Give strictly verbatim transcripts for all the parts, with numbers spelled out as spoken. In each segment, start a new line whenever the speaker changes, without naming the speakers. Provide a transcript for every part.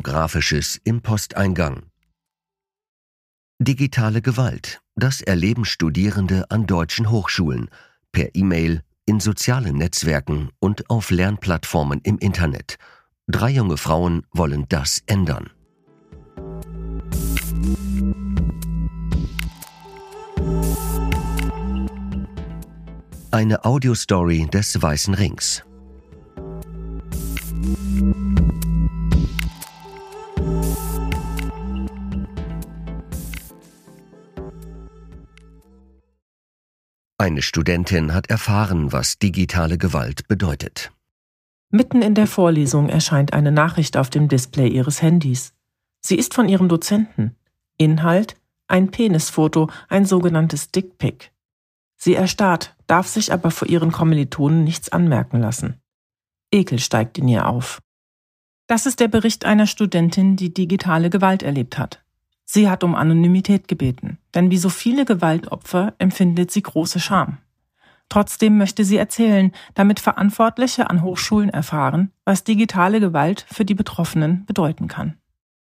Pornografisches im Posteingang. Digitale Gewalt, das erleben Studierende an deutschen Hochschulen, per E-Mail, in sozialen Netzwerken und auf Lernplattformen im Internet. Drei junge Frauen wollen das ändern. Eine Audiostory des Weißen Rings. Eine Studentin hat erfahren, was digitale Gewalt bedeutet.
Mitten in der Vorlesung erscheint eine Nachricht auf dem Display ihres Handys. Sie ist von ihrem Dozenten. Inhalt: ein Penisfoto, ein sogenanntes Dickpic. Sie erstarrt, darf sich aber vor ihren Kommilitonen nichts anmerken lassen. Ekel steigt in ihr auf. Das ist der Bericht einer Studentin, die digitale Gewalt erlebt hat. Sie hat um Anonymität gebeten, denn wie so viele Gewaltopfer empfindet sie große Scham. Trotzdem möchte sie erzählen, damit Verantwortliche an Hochschulen erfahren, was digitale Gewalt für die Betroffenen bedeuten kann.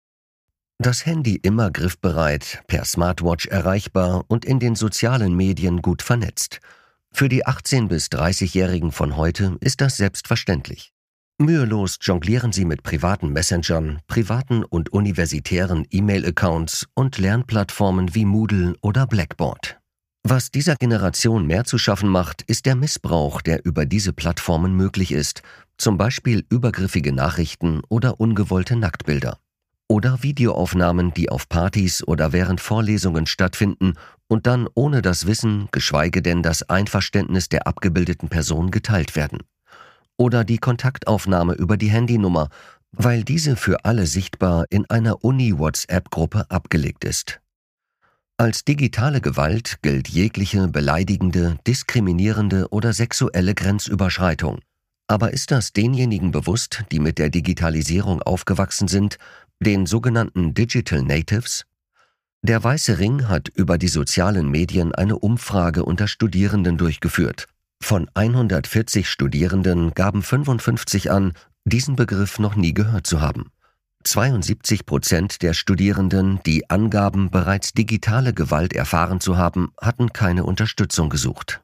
Das Handy immer griffbereit, per Smartwatch erreichbar und in den sozialen Medien gut vernetzt. Für die achtzehn- bis dreißigjährigen von heute ist das selbstverständlich. Mühelos jonglieren sie mit privaten Messengern, privaten und universitären E-Mail-Accounts und Lernplattformen wie Moodle oder Blackboard. Was dieser Generation mehr zu schaffen macht, ist der Missbrauch, der über diese Plattformen möglich ist, zum Beispiel übergriffige Nachrichten oder ungewollte Nacktbilder. Oder Videoaufnahmen, die auf Partys oder während Vorlesungen stattfinden und dann ohne das Wissen, geschweige denn das Einverständnis der abgebildeten Person geteilt werden. Oder die Kontaktaufnahme über die Handynummer, weil diese für alle sichtbar in einer Uni-WhatsApp-Gruppe abgelegt ist. Als digitale Gewalt gilt jegliche beleidigende, diskriminierende oder sexuelle Grenzüberschreitung. Aber ist das denjenigen bewusst, die mit der Digitalisierung aufgewachsen sind, den sogenannten Digital Natives? Der Weiße Ring hat über die sozialen Medien eine Umfrage unter Studierenden durchgeführt. Von hundertvierzig Studierenden gaben fünfundfünfzig an, diesen Begriff noch nie gehört zu haben. zweiundsiebzig Prozent der Studierenden, die angaben, bereits digitale Gewalt erfahren zu haben, hatten keine Unterstützung gesucht.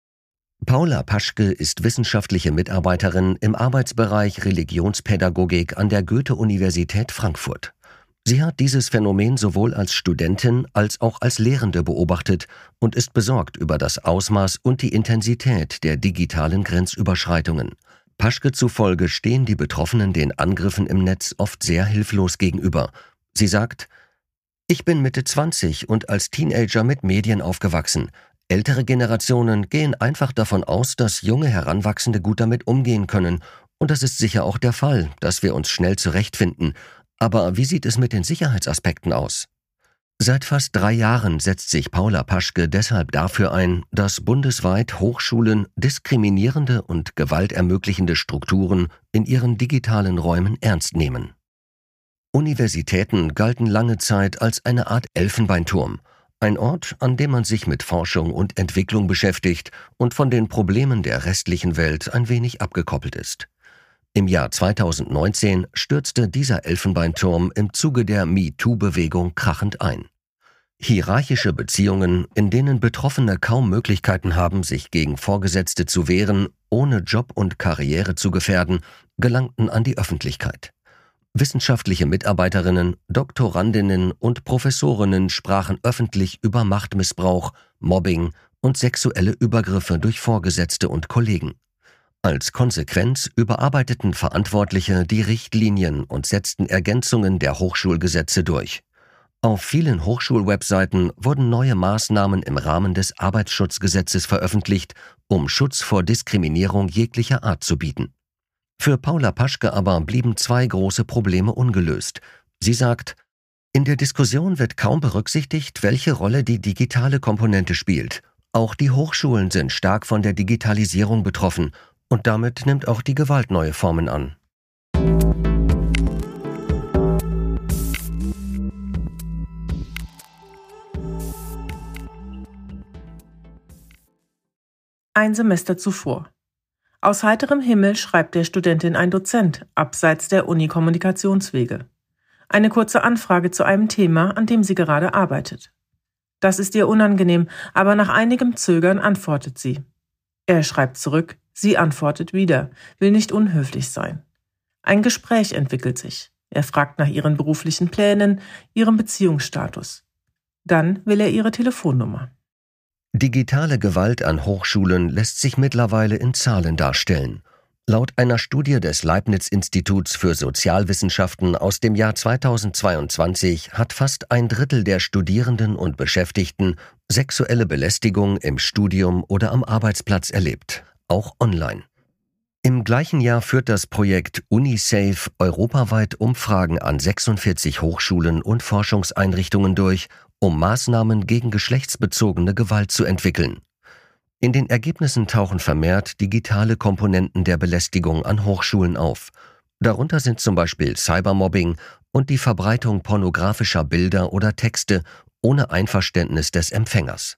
Paula Paschke ist wissenschaftliche Mitarbeiterin im Arbeitsbereich Religionspädagogik an der Goethe-Universität Frankfurt. Sie hat dieses Phänomen sowohl als Studentin als auch als Lehrende beobachtet und ist besorgt über das Ausmaß und die Intensität der digitalen Grenzüberschreitungen. Paschke zufolge stehen die Betroffenen den Angriffen im Netz oft sehr hilflos gegenüber. Sie sagt: Ich bin Mitte zwanzig und als Teenager mit Medien aufgewachsen. Ältere Generationen gehen einfach davon aus, dass junge Heranwachsende gut damit umgehen können. Und das ist sicher auch der Fall, dass wir uns schnell zurechtfinden. Aber wie sieht es mit den Sicherheitsaspekten aus? Seit fast drei Jahren setzt sich Paula Paschke deshalb dafür ein, dass bundesweit Hochschulen diskriminierende und gewaltermöglichende Strukturen in ihren digitalen Räumen ernst nehmen. Universitäten galten lange Zeit als eine Art Elfenbeinturm, ein Ort, an dem man sich mit Forschung und Entwicklung beschäftigt und von den Problemen der restlichen Welt ein wenig abgekoppelt ist. Im Jahr zweitausendneunzehn stürzte dieser Elfenbeinturm im Zuge der MeToo-Bewegung krachend ein. Hierarchische Beziehungen, in denen Betroffene kaum Möglichkeiten haben, sich gegen Vorgesetzte zu wehren, ohne Job und Karriere zu gefährden, gelangten an die Öffentlichkeit. Wissenschaftliche Mitarbeiterinnen, Doktorandinnen und Professorinnen sprachen öffentlich über Machtmissbrauch, Mobbing und sexuelle Übergriffe durch Vorgesetzte und Kollegen. Als Konsequenz überarbeiteten Verantwortliche die Richtlinien und setzten Ergänzungen der Hochschulgesetze durch. Auf vielen Hochschulwebseiten wurden neue Maßnahmen im Rahmen des Arbeitsschutzgesetzes veröffentlicht, um Schutz vor Diskriminierung jeglicher Art zu bieten. Für Paula Paschke aber blieben zwei große Probleme ungelöst. Sie sagt: In der Diskussion wird kaum berücksichtigt, welche Rolle die digitale Komponente spielt. Auch die Hochschulen sind stark von der Digitalisierung betroffen. Und damit nimmt auch die Gewalt neue Formen an.
Ein Semester zuvor. Aus heiterem Himmel schreibt der Studentin ein Dozent, abseits der Uni-Kommunikationswege. Eine kurze Anfrage zu einem Thema, an dem sie gerade arbeitet. Das ist ihr unangenehm, aber nach einigem Zögern antwortet sie. Er schreibt zurück, sie antwortet wieder, will nicht unhöflich sein. Ein Gespräch entwickelt sich. Er fragt nach ihren beruflichen Plänen, ihrem Beziehungsstatus. Dann will er ihre Telefonnummer.
Digitale Gewalt an Hochschulen lässt sich mittlerweile in Zahlen darstellen. Laut einer Studie des Leibniz-Instituts für Sozialwissenschaften aus dem Jahr zweitausendzweiundzwanzig hat fast ein Drittel der Studierenden und Beschäftigten sexuelle Belästigung im Studium oder am Arbeitsplatz erlebt, auch online. Im gleichen Jahr führt das Projekt UniSafe europaweit Umfragen an sechsundvierzig Hochschulen und Forschungseinrichtungen durch, um Maßnahmen gegen geschlechtsbezogene Gewalt zu entwickeln. In den Ergebnissen tauchen vermehrt digitale Komponenten der Belästigung an Hochschulen auf. Darunter sind zum Beispiel Cybermobbing und die Verbreitung pornografischer Bilder oder Texte ohne Einverständnis des Empfängers.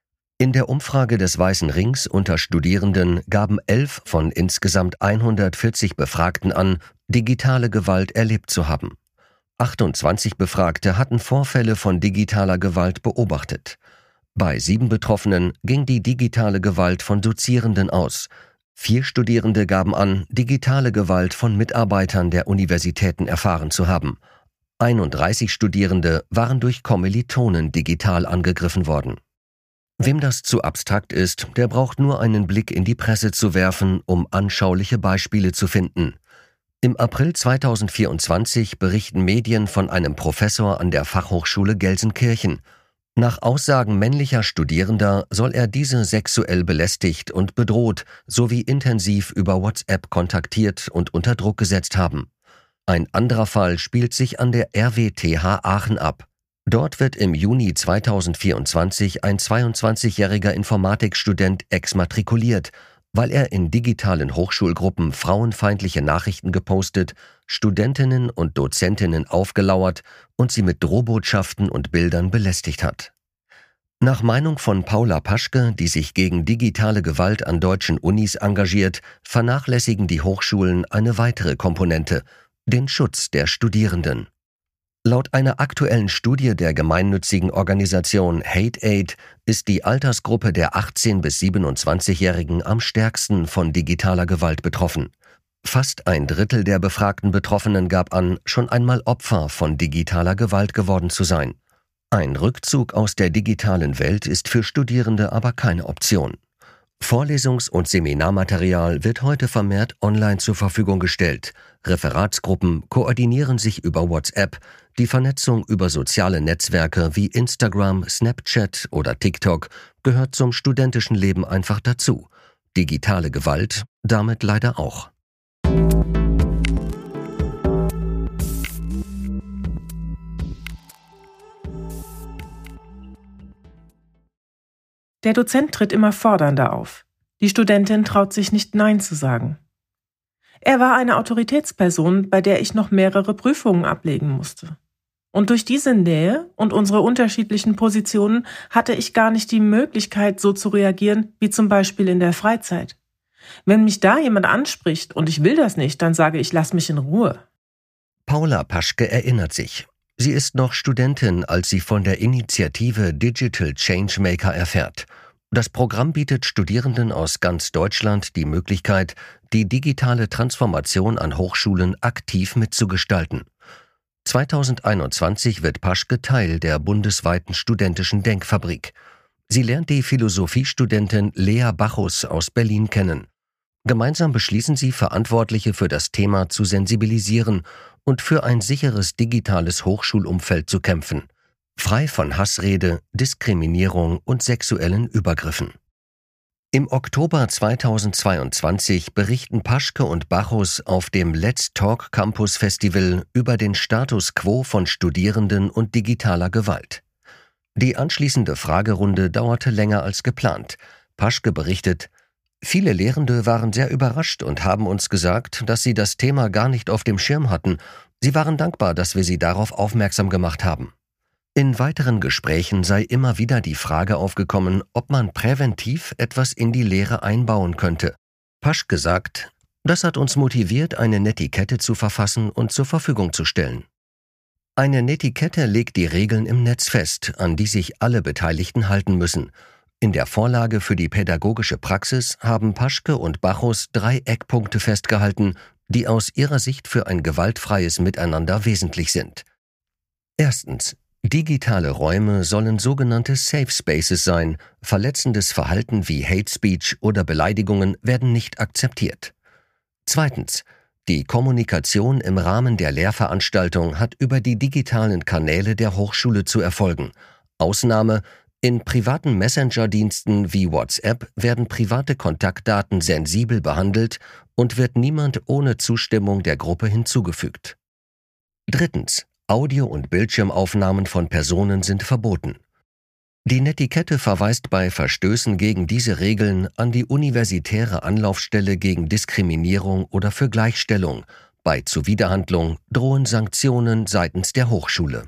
In der Umfrage des Weißen Rings unter Studierenden gaben elf von insgesamt hundertvierzig Befragten an, digitale Gewalt erlebt zu haben. achtundzwanzig Befragte hatten Vorfälle von digitaler Gewalt beobachtet. Bei sieben Betroffenen ging die digitale Gewalt von Dozierenden aus. Vier Studierende gaben an, digitale Gewalt von Mitarbeitern der Universitäten erfahren zu haben. einunddreißig Studierende waren durch Kommilitonen digital angegriffen worden. Wem das zu abstrakt ist, der braucht nur einen Blick in die Presse zu werfen, um anschauliche Beispiele zu finden. Im April zweitausendvierundzwanzig berichten Medien von einem Professor an der Fachhochschule Gelsenkirchen. Nach Aussagen männlicher Studierender soll er diese sexuell belästigt und bedroht sowie intensiv über WhatsApp kontaktiert und unter Druck gesetzt haben. Ein anderer Fall spielt sich an der R W T H Aachen ab. Dort wird im Juni zweitausendvierundzwanzig ein zweiundzwanzigjähriger Informatikstudent exmatrikuliert, weil er in digitalen Hochschulgruppen frauenfeindliche Nachrichten gepostet, Studentinnen und Dozentinnen aufgelauert und sie mit Drohbotschaften und Bildern belästigt hat. Nach Meinung von Paula Paschke, die sich gegen digitale Gewalt an deutschen Unis engagiert, vernachlässigen die Hochschulen eine weitere Komponente, den Schutz der Studierenden. Laut einer aktuellen Studie der gemeinnützigen Organisation HateAid ist die Altersgruppe der achtzehn- bis siebenundzwanzigjährigen am stärksten von digitaler Gewalt betroffen. Fast ein Drittel der befragten Betroffenen gab an, schon einmal Opfer von digitaler Gewalt geworden zu sein. Ein Rückzug aus der digitalen Welt ist für Studierende aber keine Option. Vorlesungs- und Seminarmaterial wird heute vermehrt online zur Verfügung gestellt. Referatsgruppen koordinieren sich über WhatsApp. Die Vernetzung über soziale Netzwerke wie Instagram, Snapchat oder TikTok gehört zum studentischen Leben einfach dazu. Digitale Gewalt damit leider auch.
Der Dozent tritt immer fordernder auf. Die Studentin traut sich nicht Nein zu sagen. Er war eine Autoritätsperson, bei der ich noch mehrere Prüfungen ablegen musste. Und durch diese Nähe und unsere unterschiedlichen Positionen hatte ich gar nicht die Möglichkeit, so zu reagieren, wie zum Beispiel in der Freizeit. Wenn mich da jemand anspricht und ich will das nicht, dann sage ich, lass mich in Ruhe.
Paula Paschke erinnert sich. Sie ist noch Studentin, als sie von der Initiative Digital Changemaker erfährt. Das Programm bietet Studierenden aus ganz Deutschland die Möglichkeit, die digitale Transformation an Hochschulen aktiv mitzugestalten. zweitausendeinundzwanzig wird Paschke Teil der bundesweiten studentischen Denkfabrik. Sie lernt die Philosophiestudentin Lea Bachus aus Berlin kennen. Gemeinsam beschließen sie, Verantwortliche für das Thema zu sensibilisieren und für ein sicheres digitales Hochschulumfeld zu kämpfen, frei von Hassrede, Diskriminierung und sexuellen Übergriffen. Im Oktober zweitausendzweiundzwanzig berichten Paschke und Bachus auf dem Let's Talk Campus Festival über den Status quo von Studierenden und digitaler Gewalt. Die anschließende Fragerunde dauerte länger als geplant. Paschke berichtet: Viele Lehrende waren sehr überrascht und haben uns gesagt, dass sie das Thema gar nicht auf dem Schirm hatten. Sie waren dankbar, dass wir sie darauf aufmerksam gemacht haben. In weiteren Gesprächen sei immer wieder die Frage aufgekommen, ob man präventiv etwas in die Lehre einbauen könnte. Paschke sagt: Das hat uns motiviert, eine Netiquette zu verfassen und zur Verfügung zu stellen. Eine Netiquette legt die Regeln im Netz fest, an die sich alle Beteiligten halten müssen. In der Vorlage für die pädagogische Praxis haben Paschke und Bachus drei Eckpunkte festgehalten, die aus ihrer Sicht für ein gewaltfreies Miteinander wesentlich sind. Erstens. Digitale Räume sollen sogenannte Safe Spaces sein. Verletzendes Verhalten wie Hate Speech oder Beleidigungen werden nicht akzeptiert. Zweitens. Die Kommunikation im Rahmen der Lehrveranstaltung hat über die digitalen Kanäle der Hochschule zu erfolgen. Ausnahme: In privaten Messenger-Diensten wie WhatsApp werden private Kontaktdaten sensibel behandelt und wird niemand ohne Zustimmung der Gruppe hinzugefügt. Drittens. Audio- und Bildschirmaufnahmen von Personen sind verboten. Die Netiquette verweist bei Verstößen gegen diese Regeln an die universitäre Anlaufstelle gegen Diskriminierung oder für Gleichstellung. Bei Zuwiderhandlung drohen Sanktionen seitens der Hochschule.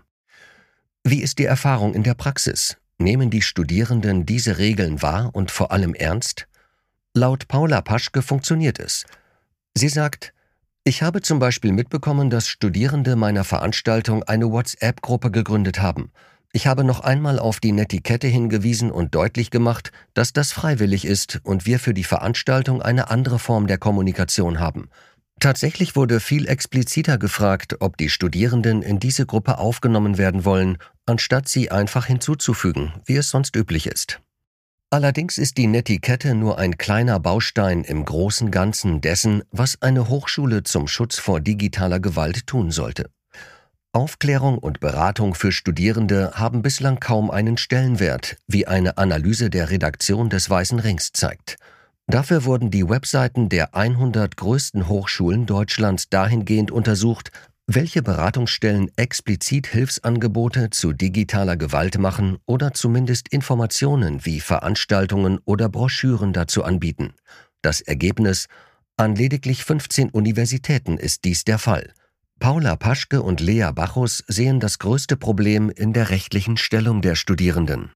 Wie ist die Erfahrung in der Praxis? Nehmen die Studierenden diese Regeln wahr und vor allem ernst? Laut Paula Paschke funktioniert es. Sie sagt: Ich habe zum Beispiel mitbekommen, dass Studierende meiner Veranstaltung eine WhatsApp-Gruppe gegründet haben. Ich habe noch einmal auf die Netiquette hingewiesen und deutlich gemacht, dass das freiwillig ist und wir für die Veranstaltung eine andere Form der Kommunikation haben. Tatsächlich wurde viel expliziter gefragt, ob die Studierenden in diese Gruppe aufgenommen werden wollen, anstatt sie einfach hinzuzufügen, wie es sonst üblich ist. Allerdings ist die Netiquette nur ein kleiner Baustein im großen Ganzen dessen, was eine Hochschule zum Schutz vor digitaler Gewalt tun sollte. Aufklärung und Beratung für Studierende haben bislang kaum einen Stellenwert, wie eine Analyse der Redaktion des Weißen Rings zeigt. Dafür wurden die Webseiten der hundert größten Hochschulen Deutschlands dahingehend untersucht, welche Beratungsstellen explizit Hilfsangebote zu digitaler Gewalt machen oder zumindest Informationen wie Veranstaltungen oder Broschüren dazu anbieten. Das Ergebnis: An lediglich fünfzehn Universitäten ist dies der Fall. Paula Paschke und Lea Bachus sehen das größte Problem in der rechtlichen Stellung der Studierenden.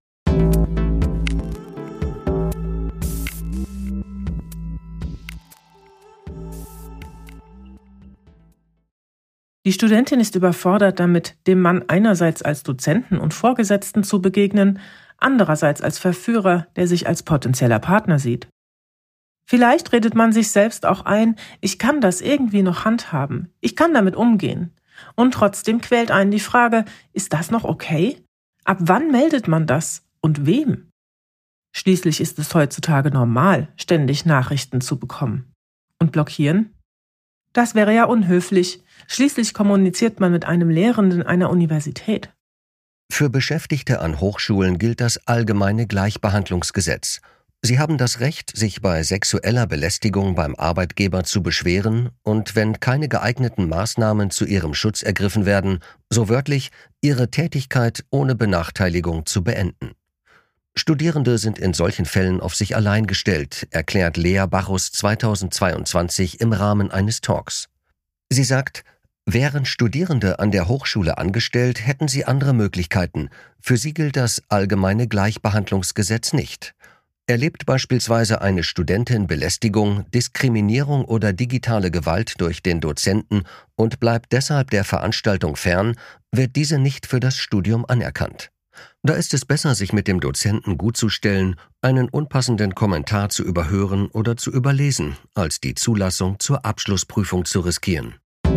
Die Studentin ist überfordert damit, dem Mann einerseits als Dozenten und Vorgesetzten zu begegnen, andererseits als Verführer, der sich als potenzieller Partner sieht. Vielleicht redet man sich selbst auch ein, ich kann das irgendwie noch handhaben, ich kann damit umgehen. Und trotzdem quält einen die Frage, ist das noch okay? Ab wann meldet man das und wem? Schließlich ist es heutzutage normal, ständig Nachrichten zu bekommen. Und blockieren? Das wäre ja unhöflich. Schließlich kommuniziert man mit einem Lehrenden einer Universität.
Für Beschäftigte an Hochschulen gilt das allgemeine Gleichbehandlungsgesetz. Sie haben das Recht, sich bei sexueller Belästigung beim Arbeitgeber zu beschweren und, wenn keine geeigneten Maßnahmen zu ihrem Schutz ergriffen werden, so wörtlich, ihre Tätigkeit ohne Benachteiligung zu beenden. Studierende sind in solchen Fällen auf sich allein gestellt, erklärt Lea Bachus zweitausendzweiundzwanzig im Rahmen eines Talks. Sie sagt: Wären Studierende an der Hochschule angestellt, hätten sie andere Möglichkeiten. Für sie gilt das allgemeine Gleichbehandlungsgesetz nicht. Erlebt beispielsweise eine Studentin Belästigung, Diskriminierung oder digitale Gewalt durch den Dozenten und bleibt deshalb der Veranstaltung fern, wird diese nicht für das Studium anerkannt. Da ist es besser, sich mit dem Dozenten gutzustellen, einen unpassenden Kommentar zu überhören oder zu überlesen, als die Zulassung zur Abschlussprüfung zu riskieren.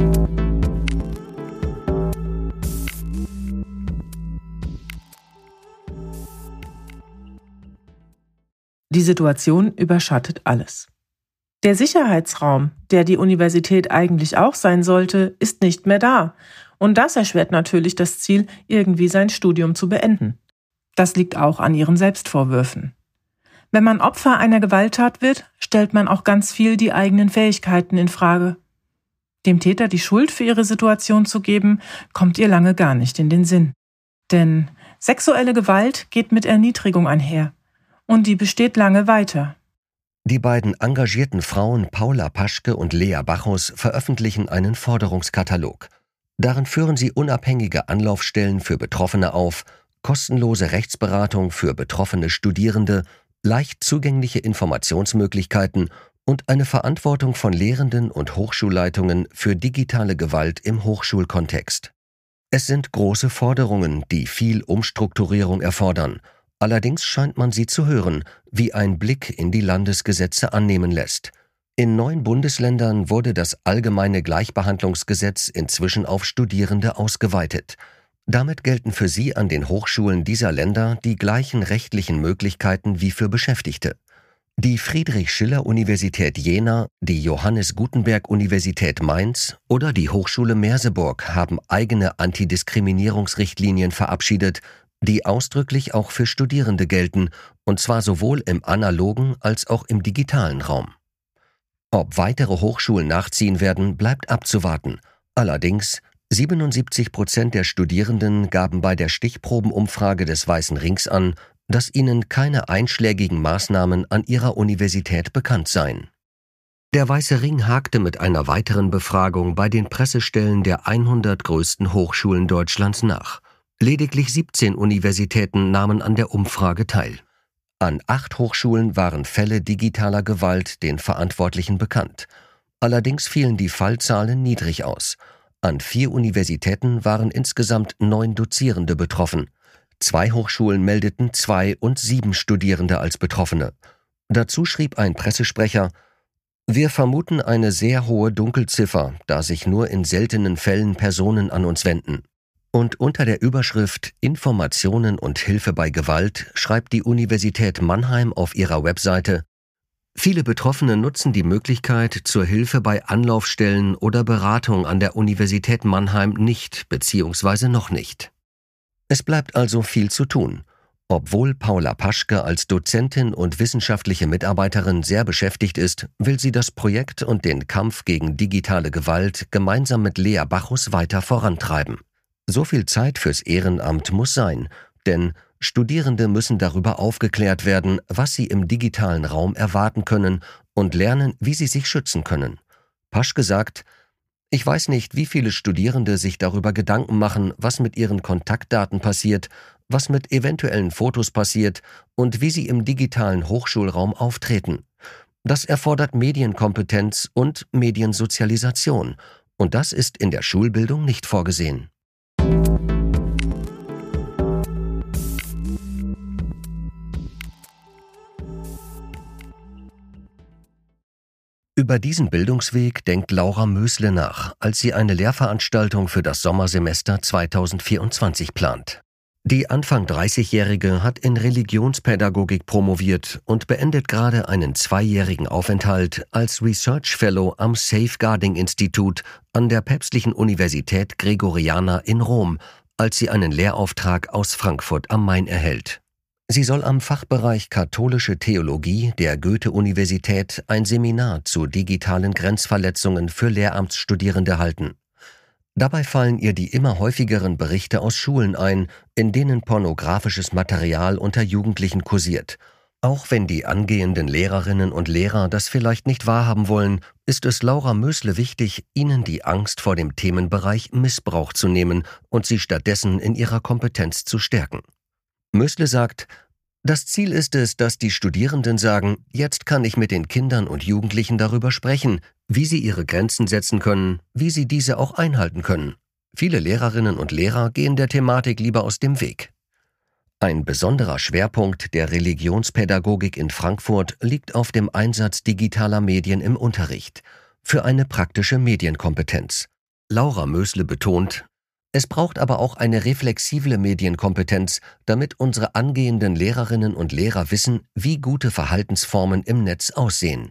Die Situation überschattet alles. Der Sicherheitsraum, der die Universität eigentlich auch sein sollte, ist nicht mehr da. Und das erschwert natürlich das Ziel, irgendwie sein Studium zu beenden. Das liegt auch an ihren Selbstvorwürfen. Wenn man Opfer einer Gewalttat wird, stellt man auch ganz viel die eigenen Fähigkeiten in Frage. Dem Täter die Schuld für ihre Situation zu geben, kommt ihr lange gar nicht in den Sinn. Denn sexuelle Gewalt geht mit Erniedrigung einher. Und die besteht lange weiter.
Die beiden engagierten Frauen Paula Paschke und Lea Bachus veröffentlichen einen Forderungskatalog. Darin führen sie unabhängige Anlaufstellen für Betroffene auf, kostenlose Rechtsberatung für betroffene Studierende, leicht zugängliche Informationsmöglichkeiten und eine Verantwortung von Lehrenden und Hochschulleitungen für digitale Gewalt im Hochschulkontext. Es sind große Forderungen, die viel Umstrukturierung erfordern. Allerdings scheint man sie zu hören, wie ein Blick in die Landesgesetze annehmen lässt. In neun Bundesländern wurde das allgemeine Gleichbehandlungsgesetz inzwischen auf Studierende ausgeweitet. Damit gelten für sie an den Hochschulen dieser Länder die gleichen rechtlichen Möglichkeiten wie für Beschäftigte. Die Friedrich-Schiller-Universität Jena, die Johannes-Gutenberg-Universität Mainz oder die Hochschule Merseburg haben eigene Antidiskriminierungsrichtlinien verabschiedet, die ausdrücklich auch für Studierende gelten, und zwar sowohl im analogen als auch im digitalen Raum. Ob weitere Hochschulen nachziehen werden, bleibt abzuwarten. Allerdings, siebenundsiebzig Prozent der Studierenden gaben bei der Stichprobenumfrage des Weißen Rings an, dass ihnen keine einschlägigen Maßnahmen an ihrer Universität bekannt seien. Der Weiße Ring hakte mit einer weiteren Befragung bei den Pressestellen der hundert größten Hochschulen Deutschlands nach. Lediglich siebzehn Universitäten nahmen an der Umfrage teil. An acht Hochschulen waren Fälle digitaler Gewalt den Verantwortlichen bekannt. Allerdings fielen die Fallzahlen niedrig aus. An vier Universitäten waren insgesamt neun Dozierende betroffen. Zwei Hochschulen meldeten zwei und sieben Studierende als Betroffene. Dazu schrieb ein Pressesprecher: Wir vermuten eine sehr hohe Dunkelziffer, da sich nur in seltenen Fällen Personen an uns wenden. Und unter der Überschrift Informationen und Hilfe bei Gewalt schreibt die Universität Mannheim auf ihrer Webseite: Viele Betroffene nutzen die Möglichkeit zur Hilfe bei Anlaufstellen oder Beratung an der Universität Mannheim nicht bzw. noch nicht. Es bleibt also viel zu tun. Obwohl Paula Paschke als Dozentin und wissenschaftliche Mitarbeiterin sehr beschäftigt ist, will sie das Projekt und den Kampf gegen digitale Gewalt gemeinsam mit Lea Bachus weiter vorantreiben. So viel Zeit fürs Ehrenamt muss sein, denn Studierende müssen darüber aufgeklärt werden, was sie im digitalen Raum erwarten können und lernen, wie sie sich schützen können. Paschke sagt: Ich weiß nicht, wie viele Studierende sich darüber Gedanken machen, was mit ihren Kontaktdaten passiert, was mit eventuellen Fotos passiert und wie sie im digitalen Hochschulraum auftreten. Das erfordert Medienkompetenz und Mediensozialisation, und das ist in der Schulbildung nicht vorgesehen. Über diesen Bildungsweg denkt Laura Mösle nach, als sie eine Lehrveranstaltung für das Sommersemester zweitausendvierundzwanzig plant. Die Anfang dreißigjährige hat in Religionspädagogik promoviert und beendet gerade einen zweijährigen Aufenthalt als Research Fellow am Safeguarding-Institut an der Päpstlichen Universität Gregoriana in Rom, als sie einen Lehrauftrag aus Frankfurt am Main erhält. Sie soll am Fachbereich Katholische Theologie der Goethe-Universität ein Seminar zu digitalen Grenzverletzungen für Lehramtsstudierende halten. Dabei fallen ihr die immer häufigeren Berichte aus Schulen ein, in denen pornografisches Material unter Jugendlichen kursiert. Auch wenn die angehenden Lehrerinnen und Lehrer das vielleicht nicht wahrhaben wollen, ist es Laura Mösle wichtig, ihnen die Angst vor dem Themenbereich Missbrauch zu nehmen und sie stattdessen in ihrer Kompetenz zu stärken. Mösle sagt: Das Ziel ist es, dass die Studierenden sagen, jetzt kann ich mit den Kindern und Jugendlichen darüber sprechen, wie sie ihre Grenzen setzen können, wie sie diese auch einhalten können. Viele Lehrerinnen und Lehrer gehen der Thematik lieber aus dem Weg. Ein besonderer Schwerpunkt der Religionspädagogik in Frankfurt liegt auf dem Einsatz digitaler Medien im Unterricht für eine praktische Medienkompetenz. Laura Mösle betont: Es braucht aber auch eine reflexible Medienkompetenz, damit unsere angehenden Lehrerinnen und Lehrer wissen, wie gute Verhaltensformen im Netz aussehen.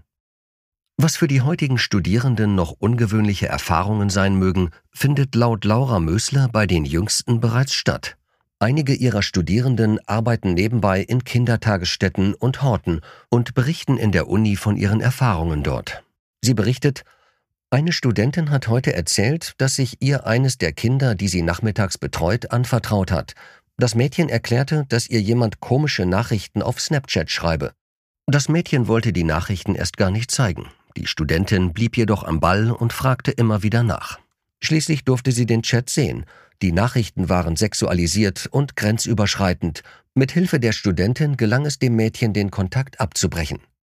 Was für die heutigen Studierenden noch ungewöhnliche Erfahrungen sein mögen, findet laut Laura Mösle bei den Jüngsten bereits statt. Einige ihrer Studierenden arbeiten nebenbei in Kindertagesstätten und Horten und berichten in der Uni von ihren Erfahrungen dort. Sie berichtet: Eine Studentin hat heute erzählt, dass sich ihr eines der Kinder, die sie nachmittags betreut, anvertraut hat. Das Mädchen erklärte, dass ihr jemand komische Nachrichten auf Snapchat schreibe. Das Mädchen wollte die Nachrichten erst gar nicht zeigen. Die Studentin blieb jedoch am Ball und fragte immer wieder nach. Schließlich durfte sie den Chat sehen. Die Nachrichten waren sexualisiert und grenzüberschreitend. Mit Hilfe der Studentin gelang es dem Mädchen, den Kontakt abzubrechen.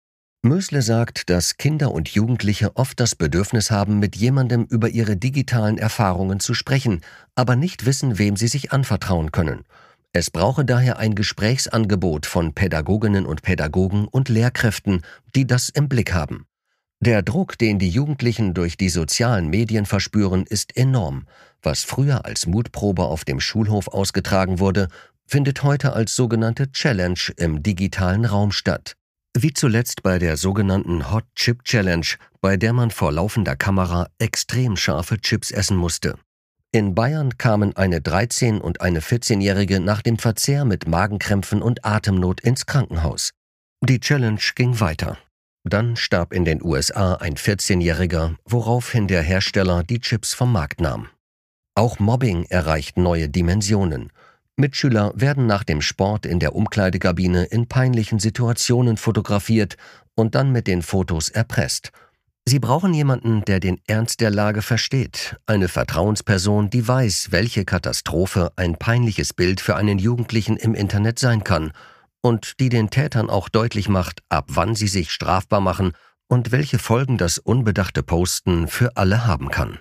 Mösle sagt, dass Kinder und Jugendliche oft das Bedürfnis haben, mit jemandem über ihre digitalen Erfahrungen zu sprechen, aber nicht wissen, wem sie sich anvertrauen können. Es brauche daher ein Gesprächsangebot von Pädagoginnen und Pädagogen und Lehrkräften, die das im Blick haben. Der Druck, den die Jugendlichen durch die sozialen Medien verspüren, ist enorm. Was früher als Mutprobe auf dem Schulhof ausgetragen wurde, findet heute als sogenannte Challenge im digitalen Raum statt. Wie zuletzt bei der sogenannten Hot Chip Challenge, bei der man vor laufender Kamera extrem scharfe Chips essen musste. In Bayern kamen eine dreizehn- und eine vierzehnjährige nach dem Verzehr mit Magenkrämpfen und Atemnot ins Krankenhaus. Die Challenge ging weiter. Dann starb in den U S A ein vierzehnjähriger, woraufhin der Hersteller die Chips vom Markt nahm. Auch Mobbing erreicht neue Dimensionen. Mitschüler werden nach dem Sport in der Umkleidekabine in peinlichen Situationen fotografiert und dann mit den Fotos erpresst. Sie brauchen jemanden, der den Ernst der Lage versteht, eine Vertrauensperson, die weiß, welche Katastrophe ein peinliches Bild für einen Jugendlichen im Internet sein kann und die den Tätern auch deutlich macht, ab wann sie sich strafbar machen und welche Folgen das unbedachte Posten für alle haben kann.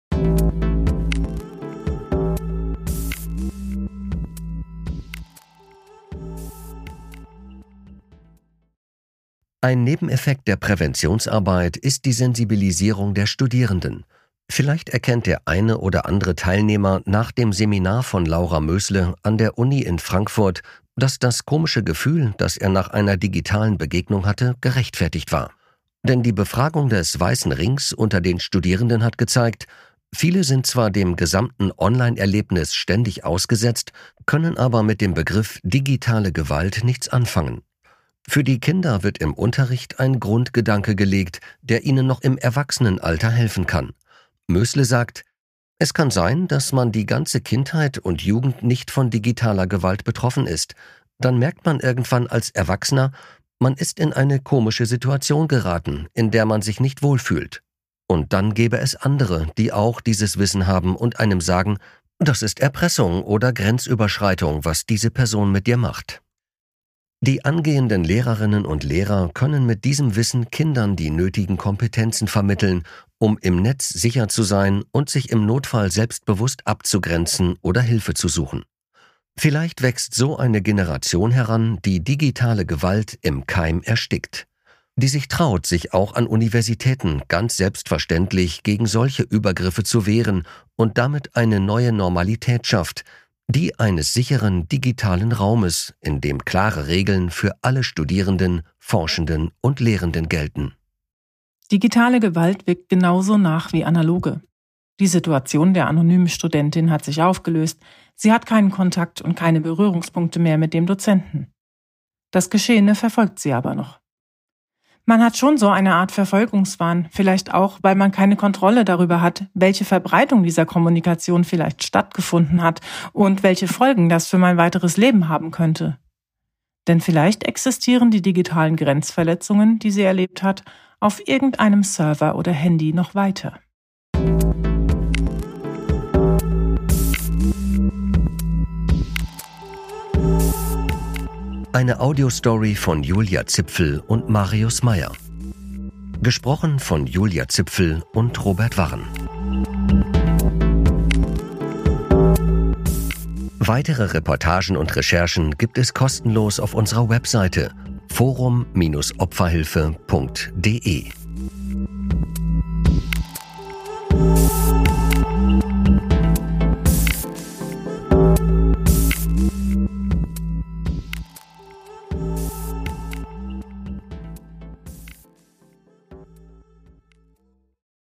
Ein Nebeneffekt der Präventionsarbeit ist die Sensibilisierung der Studierenden. Vielleicht erkennt der eine oder andere Teilnehmer nach dem Seminar von Laura Mösle an der Uni in Frankfurt, dass das komische Gefühl, das er nach einer digitalen Begegnung hatte, gerechtfertigt war. Denn die Befragung des Weißen Rings unter den Studierenden hat gezeigt, viele sind zwar dem gesamten Online-Erlebnis ständig ausgesetzt, können aber mit dem Begriff digitale Gewalt nichts anfangen. Für die Kinder wird im Unterricht ein Grundgedanke gelegt, der ihnen noch im Erwachsenenalter helfen kann. Mösle sagt, es kann sein, dass man die ganze Kindheit und Jugend nicht von digitaler Gewalt betroffen ist. Dann merkt man irgendwann als Erwachsener, man ist in eine komische Situation geraten, in der man sich nicht wohlfühlt. Und dann gäbe es andere, die auch dieses Wissen haben und einem sagen, das ist Erpressung oder Grenzüberschreitung, was diese Person mit dir macht. Die angehenden Lehrerinnen und Lehrer können mit diesem Wissen Kindern die nötigen Kompetenzen vermitteln, um im Netz sicher zu sein und sich im Notfall selbstbewusst abzugrenzen oder Hilfe zu suchen. Vielleicht wächst so eine Generation heran, die digitale Gewalt im Keim erstickt, die sich traut, sich auch an Universitäten ganz selbstverständlich gegen solche Übergriffe zu wehren und damit eine neue Normalität schafft, die eines sicheren digitalen Raumes, in dem klare Regeln für alle Studierenden, Forschenden und Lehrenden gelten.
Digitale Gewalt wirkt genauso nach wie analoge. Die Situation der anonymen Studentin hat sich aufgelöst. Sie hat keinen Kontakt und keine Berührungspunkte mehr mit dem Dozenten. Das Geschehene verfolgt sie aber noch. Man hat schon so eine Art Verfolgungswahn, vielleicht auch, weil man keine Kontrolle darüber hat, welche Verbreitung dieser Kommunikation vielleicht stattgefunden hat und welche Folgen das für mein weiteres Leben haben könnte. Denn vielleicht existieren die digitalen Grenzverletzungen, die sie erlebt hat, auf irgendeinem Server oder Handy noch weiter.
Eine Audiostory von Julia Zipfel und Marius Meyer. Gesprochen von Julia Zipfel und Robert Warren. Weitere Reportagen und Recherchen gibt es kostenlos auf unserer Webseite forum Bindestrich opferhilfe punkt de.